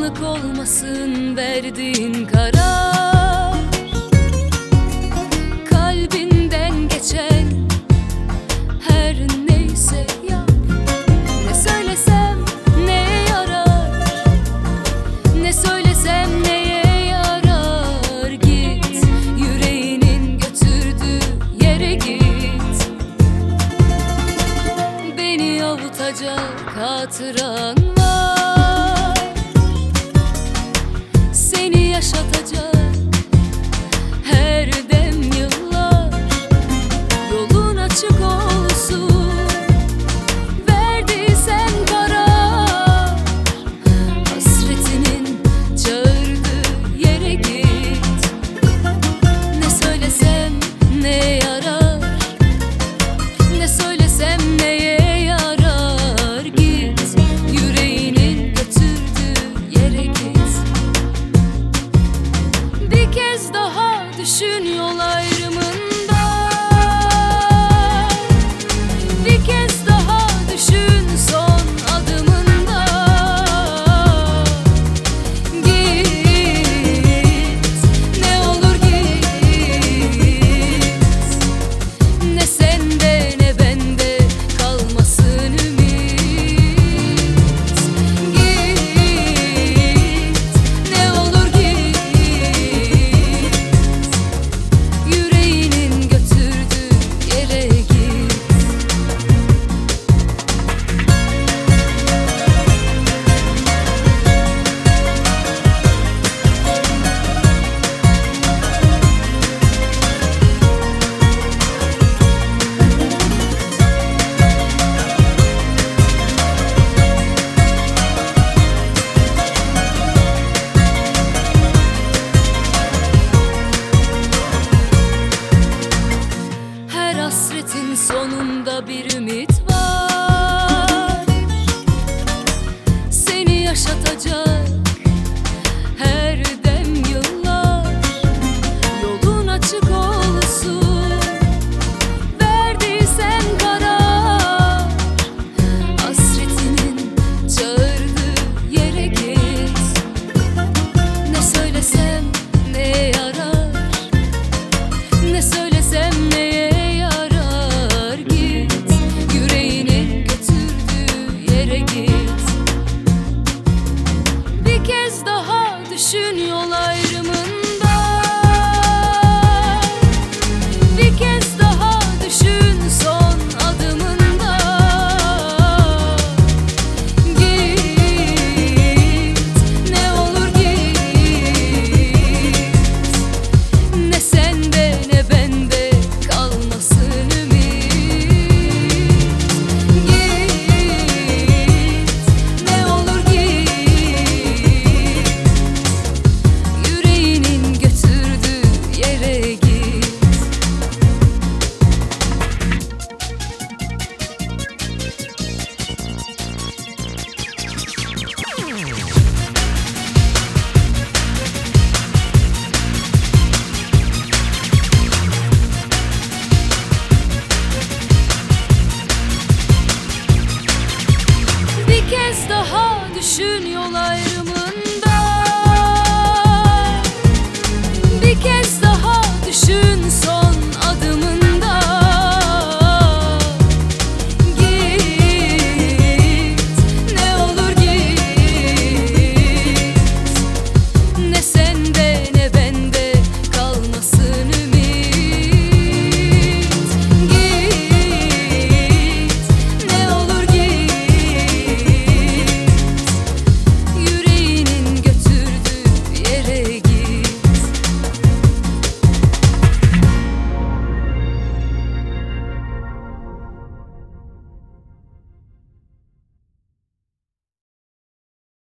pişmanlık olmasın verdiğin karar. Kalbinden geçen her neyse yap. Ne söylesem neye yarar, ne söylesem neye yarar. Git, yüreğinin götürdüğü yere git. Beni avutacak hatıran var, seni yaşatacak her dem yıllar. Yolun açık olsun, verdiysen karar. Hasretinin çağırdığı yere git. Ne söylesem ne yarar, ne söylesem neye yarar. Git, yüreğinin götürdüğü yere git. Bir kez daha düşün yol ayrımı.